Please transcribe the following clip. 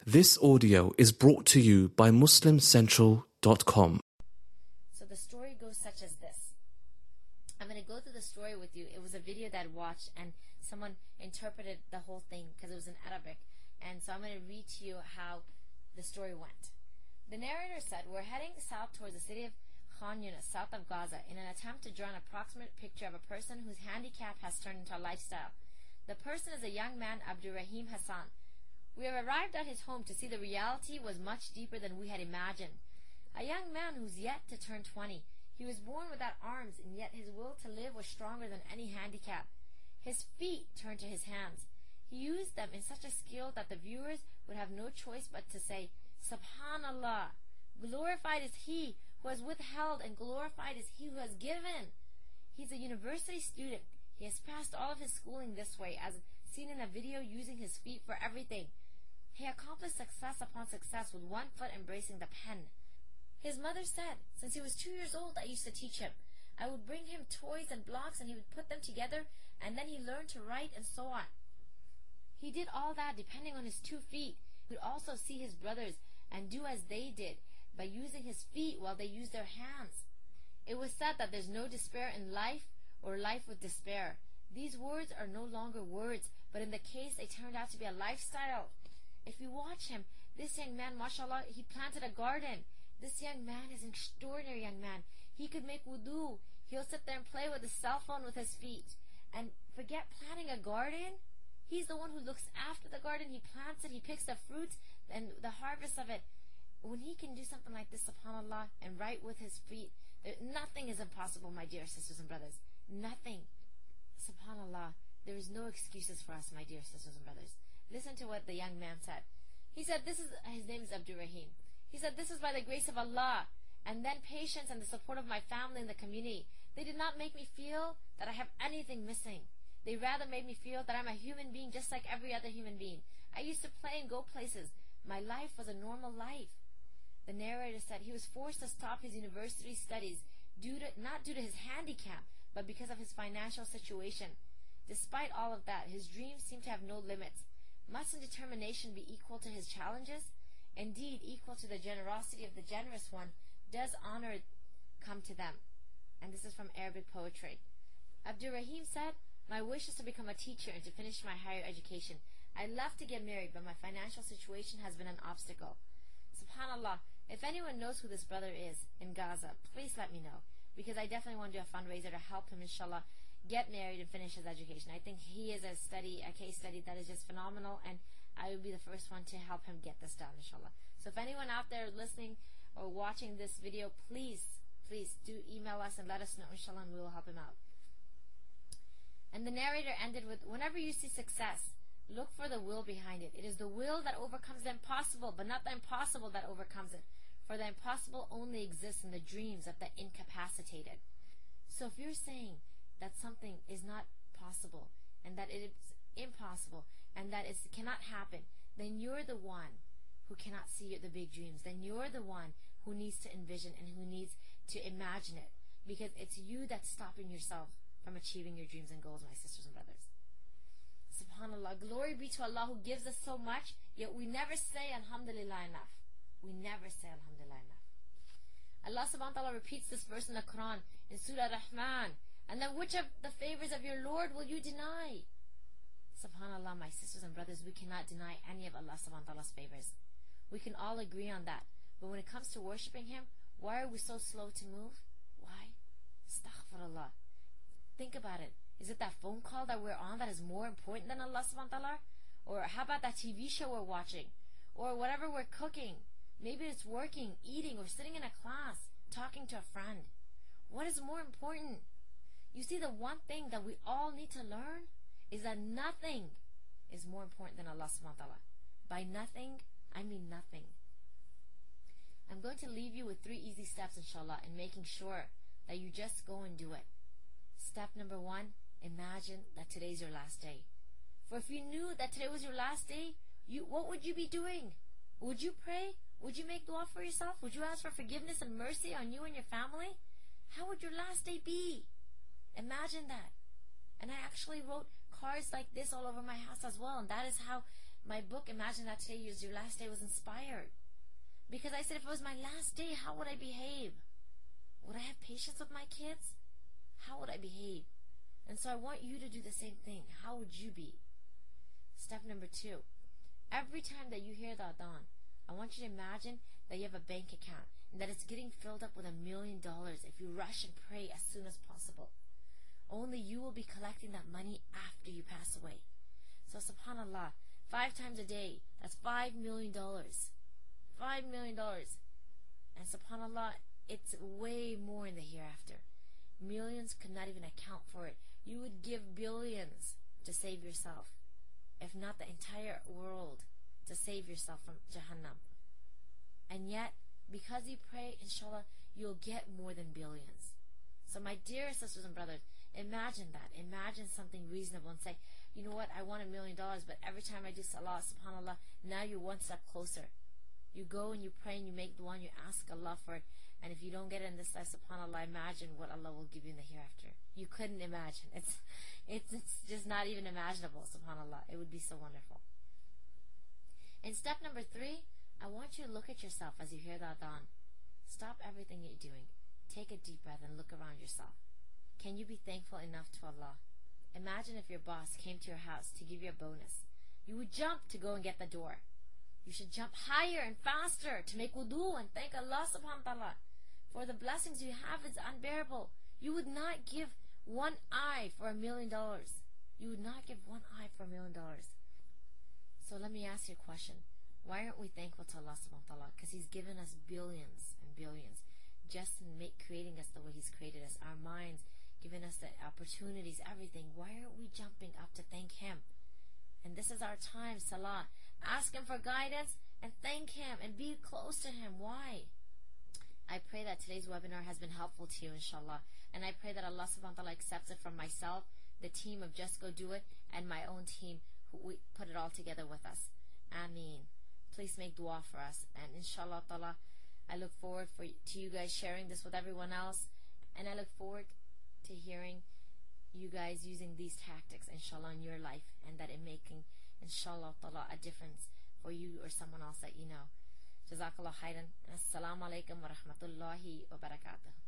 This audio is brought to you by MuslimCentral.com. So the story goes such as this. I'm going to go through the story with you. It was a video that I watched and someone interpreted the whole thing because it was in Arabic. And so I'm going to read to you how the story went. The narrator said, "We're heading south towards the city of Khan Yunis, south of Gaza, in an attempt to draw an approximate picture of a person whose handicap has turned into a lifestyle. The person is a young man, Abdurrahim Hassan. We have arrived at his home to see the reality was much deeper than we had imagined. A young man who's yet to turn 20. He was born without arms, and yet his will to live was stronger than any handicap. His feet turned to his hands. He used them in such a skill that the viewers would have no choice but to say, Subhanallah, glorified is he who has withheld and glorified is he who has given. He's a university student. He has passed all of his schooling this way, as seen in a video, using his feet for everything. He accomplished success upon success with one foot embracing the pen. His mother said, since he was 2 years old, I used to teach him. I would bring him toys and blocks and he would put them together, and then he learned to write and so on. He did all that depending on his 2 feet. He would also see his brothers and do as they did by using his feet while they used their hands. It was said that there's no despair in life or life with despair. These words are no longer words, but in the case they turned out to be a lifestyle. If you watch him, this young man, mashallah, he planted a garden. This young man is an extraordinary young man. He could make wudu. He'll sit there and play with his cell phone with his feet. And forget planting a garden. He's the one who looks after the garden. He plants it. He picks the fruits and the harvest of it. When he can do something like this, subhanAllah, and write with his feet, nothing is impossible, my dear sisters and brothers. Nothing. SubhanAllah, there is no excuses for us, my dear sisters and brothers. Listen to what the young man said. He said, his name is Abdurrahim. He said, this is by the grace of Allah, and then patience and the support of my family and the community. They did not make me feel that I have anything missing. They rather made me feel that I'm a human being just like every other human being. I used to play and go places. My life was a normal life. The narrator said he was forced to stop his university studies not due to his handicap, but because of his financial situation. Despite all of that, his dreams seem to have no limits. Mustn't determination be equal to his challenges? Indeed, equal to the generosity of the generous one, does honor come to them. And this is from Arabic poetry. Abdurrahim said, my wish is to become a teacher and to finish my higher education. I love to get married, but my financial situation has been an obstacle. SubhanAllah, if anyone knows who this brother is in Gaza, please let me know, because I definitely want to do a fundraiser to help him, inshallah, get married and finish his education. I think he is a case study that is just phenomenal, and I will be the first one to help him get this done, inshallah. So if anyone out there listening or watching this video, please do email us and let us know, inshallah, and we will help him out. And the narrator ended with, whenever you see success, look for the will behind it. It is the will that overcomes the impossible, but not the impossible that overcomes it. For the impossible only exists in the dreams of the incapacitated. So if you're saying that something is not possible, and that it is impossible, and that it cannot happen, then you're the one who cannot see the big dreams. Then you're the one who needs to envision and who needs to imagine it. Because it's you that's stopping yourself from achieving your dreams and goals, my sisters and brothers. SubhanAllah, glory be to Allah who gives us so much, yet we never say Alhamdulillah enough. We never say Alhamdulillah enough. Allah subhanahu wa ta'ala repeats this verse in the Quran, in Surah Rahman. And then which of the favors of your Lord will you deny? SubhanAllah, my sisters and brothers, we cannot deny any of Allah subhanahu wa ta'ala's favors. We can all agree on that. But when it comes to worshiping Him, why are we so slow to move? Why? Astaghfirullah. Think about it. Is it that phone call that we're on that is more important than Allah subhanahu wa ta'ala? Or how about that TV show we're watching? Or whatever we're cooking? Maybe it's working, eating, or sitting in a class, talking to a friend. What is more important? You see, the one thing that we all need to learn is that nothing is more important than Allah subhanahu wa ta'ala. By nothing, I mean nothing. I'm going to leave you with 3 easy steps, inshallah, in making sure that you just go and do it. Step number 1, imagine that today's your last day. For if you knew that today was your last day, what would you be doing? Would you pray? Would you make dua for yourself? Would you ask for forgiveness and mercy on you and your family? How would your last day be? Imagine that. And I actually wrote cards like this all over my house as well, and that is how my book, Imagine That Today Is Your Last Day, was inspired. Because I said, if it was my last day, how would I behave? Would I have patience with my kids? How would I behave? And so I want you to do the same thing. How would you be? Step number 2. Every time that you hear the adhan, I want you to imagine that you have a bank account and that it's getting filled up with $1 million if you rush and pray as soon as possible. Only you will be collecting that money after you pass away. So subhanAllah, 5 times a day, that's $5 million. $5 million. And subhanAllah, it's way more in the hereafter. Millions could not even account for it. You would give billions to save yourself, if not the entire world, to save yourself from Jahannam. And yet, because you pray, inshallah, you'll get more than billions. So my dear sisters and brothers, imagine that. Imagine something reasonable and say, you know what, I want $1 million, but every time I do salah, subhanAllah, now you're one step closer. You go and you pray and you make dua and you ask Allah for it. And if you don't get it in this life, subhanAllah, imagine what Allah will give you in the hereafter. You couldn't imagine. It's just not even imaginable, subhanAllah. It would be so wonderful. In step number 3, I want you to look at yourself as you hear the adhan. Stop everything you're doing. Take a deep breath and look around yourself. Can you be thankful enough to Allah? Imagine if your boss came to your house to give you a bonus. You would jump to go and get the door. You should jump higher and faster to make wudu and thank Allah subhanahu wa ta'ala. For the blessings you have is unbearable. You would not give one eye for $1 million. You would not give one eye for $1 million. So let me ask you a question. Why aren't we thankful to Allah subhanahu wa ta'ala? Because He's given us billions and billions. Just in creating us the way He's created us. Our minds, giving us the opportunities, everything. Why aren't we jumping up to thank Him? And this is our time, salah. Ask Him for guidance and thank Him and be close to Him. Why? I pray that today's webinar has been helpful to you, inshallah. And I pray that Allah subhanahu wa ta'ala accepts it from myself, the team of Just Go Do It, and my own team who we put it all together with us. Ameen. Please make dua for us. And inshallah ta'ala, I look forward to you guys sharing this with everyone else. And I look forward to hearing you guys using these tactics, inshallah, in your life. And that it making, inshallah ta'ala, a difference for you or someone else that you know. Jazakallah khairan. Assalamu alaikum wa rahmatullahi wa barakatuh.